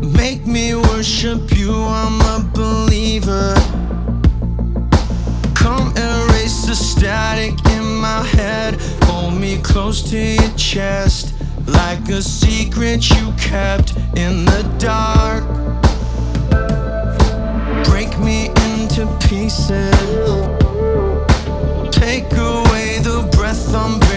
Make me worship you, I'm a believer. Come erase the static in my head. Hold me close to your chest, like a secret you kept in the dark. Break me into pieces, take away the breath I'm breathing.